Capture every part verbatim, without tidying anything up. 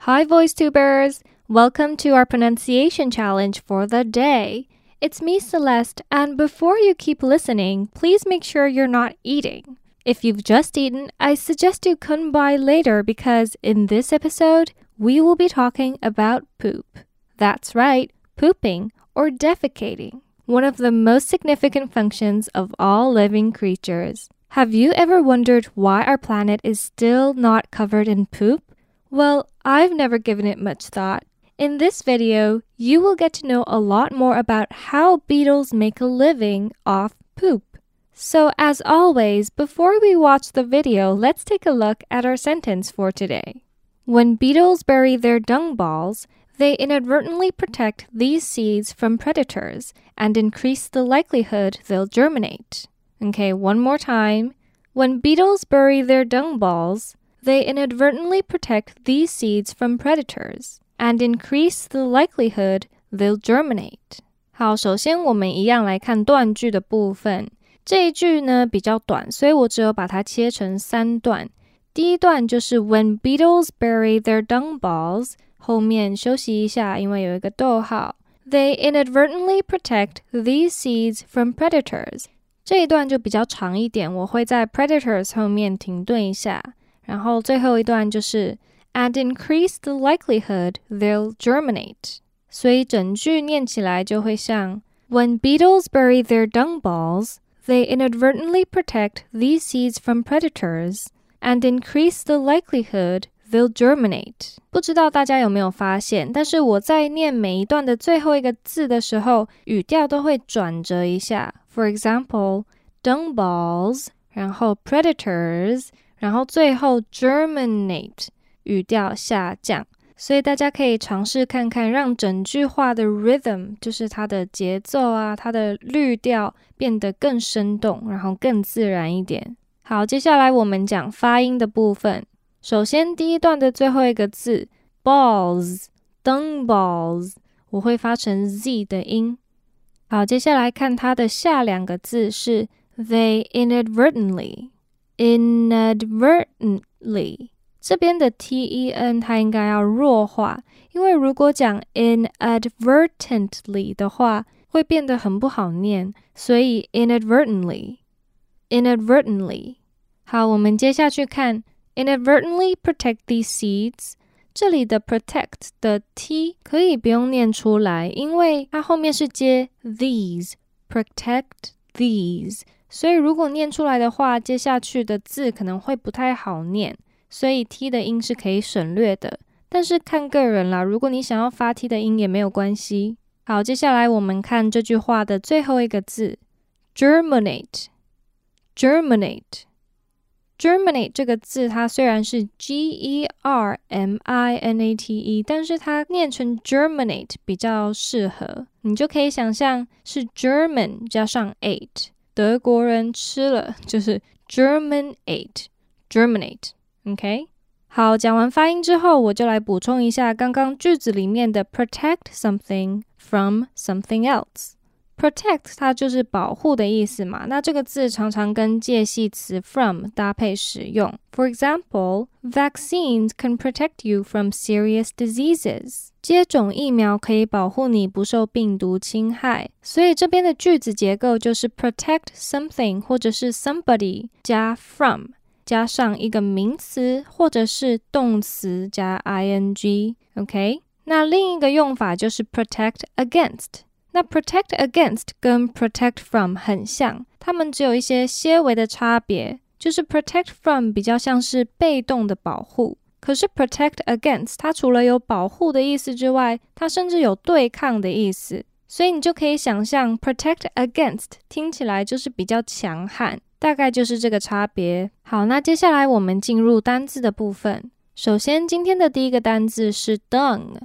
Hi, VoiceTubers! Welcome to our pronunciation challenge for the day. It's me, Celeste, and before you keep listening, please make sure you're not eating. If you've just eaten, I suggest you come by later because in this episode, we will be talking about poop. That's right, pooping or defecating, one of the most significant functions of all living creatures. Have you ever wondered why our planet is still not covered in poop? Well, I've never given it much thought. In this video, you will get to know a lot more about how beetles make a living off poop. So as always, before we watch the video, let's take a look at our sentence for today. When beetles bury their dung balls, they inadvertently protect these seeds from predators and increase the likelihood they'll germinate. Okay, one more time. When beetles bury their dung balls, they inadvertently protect these seeds from predators and increase the likelihood they'll germinate. 好，首先我们一样来看断句的部分。这一句呢比较短，所以我只有把它切成三段。第一段就是 When beetles bury their dung balls， 后面休息一下，因为有一个逗号。They inadvertently protect these seeds from predators。这一段就比较长一点，我会在 predators 后面停顿一下。然后最后一段就是 and increase the likelihood they'll germinate. 所以整句念起来就会像 When beetles bury their dung balls, they inadvertently protect these seeds from predators and increase the likelihood they'll germinate. 不知道大家有没有发现，但是我在念每一段的最后一个字的时候，语调都会转折一下。For example, dung balls, 然后 predators,然后最后 germinate 语调下降，所以大家可以尝试看看，让整句话的 rhythm 就是它的节奏啊，它的律调变得更生动，然后更自然一点。好，接下来我们讲发音的部分。首先第一段的最后一个字 balls dung balls 我会发成 z 的音。好，接下来看它的下两个字是 they inadvertently inadvertently 这边的 ten 它应该要弱化，因为如果讲 inadvertently 的话会变得很不好念，所以 inadvertently inadvertently 好，我们接下去看 inadvertently protect these seeds， 这里的 protect 的 t 可以不用念出来，因为它后面是接 these protect these，所以如果念出来的话，接下去的字可能会不太好念，所以 t 的音是可以省略的，但是看个人啦，如果你想要发 t 的音也没有关系。好，接下来我们看这句话的最后一个字 germinate germinate germinate 这个字它虽然是 G E R M I N A T E， 但是它念成 germinate 比较适合，你就可以想象是 German 加上 ate，德国人吃了就是 germinate germinate OK 好，讲完发音之后，我就来补充一下刚刚句子里面的 protect something from something else。 protect 它就是保护的意思嘛，那这个字常常跟介系词 from 搭配使用。 For example, vaccines can protect you from serious diseases。 接种疫苗可以保护你不受病毒侵害，所以这边的句子结构就是 protect something 或者是 somebody 加 from 加上一个名词或者是动词加 ing OK 那另一个用法就是 protect against。那 protect against 跟 protect from 很像，它们只有一些些微的差别，就是 protect from 比较像是被动的保护，可是 protect against 它除了有保护的意思之外，它甚至有对抗的意思，所以你就可以想象 protect against 听起来就是比较强悍，大概就是这个差别。好，那接下来我们进入单字的部分。首先今天的第一个单字是 dung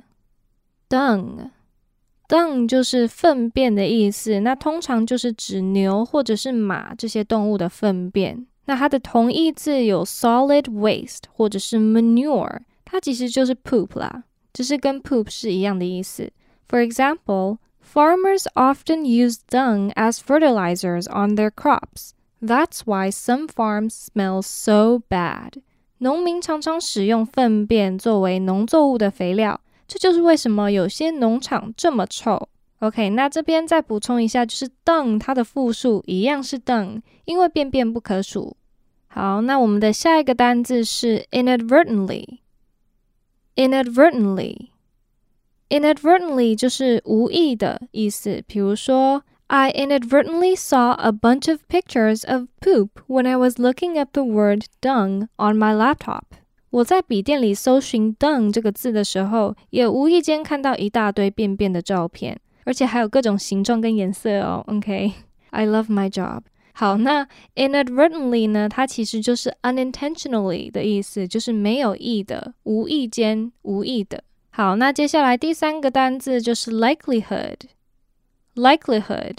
dung dung 就是粪便的意思，那通常就是指牛或者是马这些动物的粪便。那它的同义字有 solid waste 或者是 manure， 它其实就是 poop 啦，只是跟 poop 是一样的意思。 For example, farmers often use dung as fertilizers on their crops. That's why some farms smell so bad. 农民常常使用粪便作为农作物的肥料，这就是为什么有些农场这么臭。OK， 那这边再补充一下，就是 dung 它的复数一样是 dung， 因为便便不可数。好，那我们的下一个单字是 inadvertently。inadvertently inadvertently 就是无意的意思，比如说 I inadvertently saw a bunch of pictures of poop when I was looking up the word dung on my laptop。 我在笔电里搜寻 dung 这个字的时候，也无意间看到一大堆便便的照片，而且还有各种形状跟颜色哦。 OK， I love my job。 好，那 inadvertently 呢，它其实就是 unintentionally 的意思，就是没有意的，无意间，无意的。好，那接下来第三个单字就是 likelihood。likelihood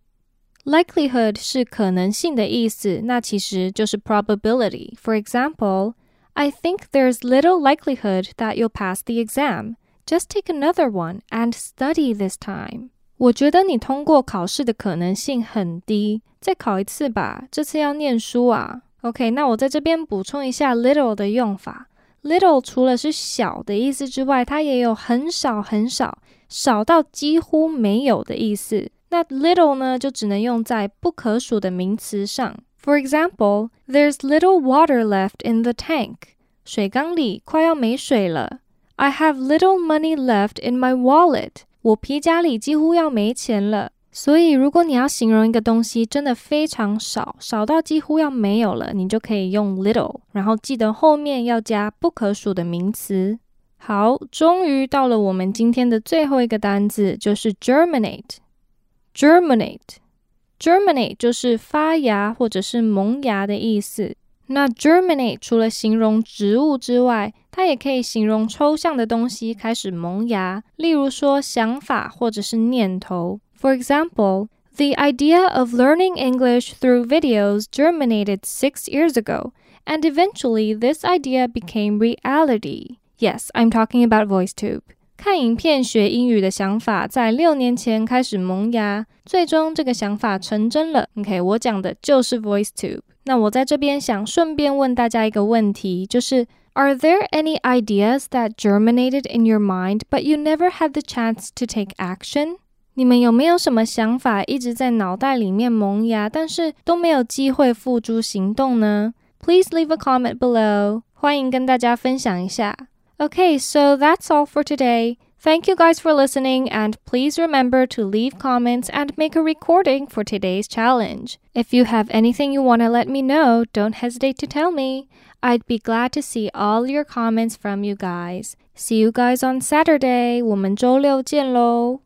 likelihood 是可能性的意思，那其实就是 probability。 For example, I think there's little likelihood that you'll pass the exam. Just take another one and study this time. 我觉得你通过考试的可能性很低，再考一次吧，这次要念书啊。 OK， 那我在这边补充一下 little 的用法。 little 除了是小的意思之外，它也有很少很少，少到几乎没有的意思。那 little 呢，就只能用在不可数的名词上。 For example, there's little water left in the tank. 水缸里快要没水了。I have little money left in my wallet. 我皮夹里几乎要没钱了。所以如果你要形容一个东西真的非常少，少到几乎要没有了，你就可以用 little， 然后记得后面要加不可数的名词。好，终于到了我们今天的最后一个单字，就是 germinate。 germinate germinate 就是发芽或者是萌芽的意思。那 germinate 除了形容植物之外，它也可以形容抽象的东西开始萌芽，例如说想法或者是念头。 For example, the idea of learning English through videos germinated six years ago, and eventually this idea became reality. Yes, I'm talking about VoiceTube. 看影片学英语的想法在六年前开始萌芽，最终这个想法成真了。 OK， 我讲的就是 VoiceTube。 那我在这边想顺便问大家一个问题，就是 Are there any ideas that germinated in your mind but you never had the chance to take action? 你们有没有什么想法一直在脑袋里面萌芽，但是都没有机会付诸行动呢？ Please leave a comment below. 欢迎跟大家分享一下。 Okay, so that's all for today. Thank you guys for listening, and please remember to leave comments and make a recording for today's challenge. If you have anything you want to let me know, don't hesitate to tell me. I'd be glad to see all your comments from you guys. See you guys on Saturday. 我们周六见咯。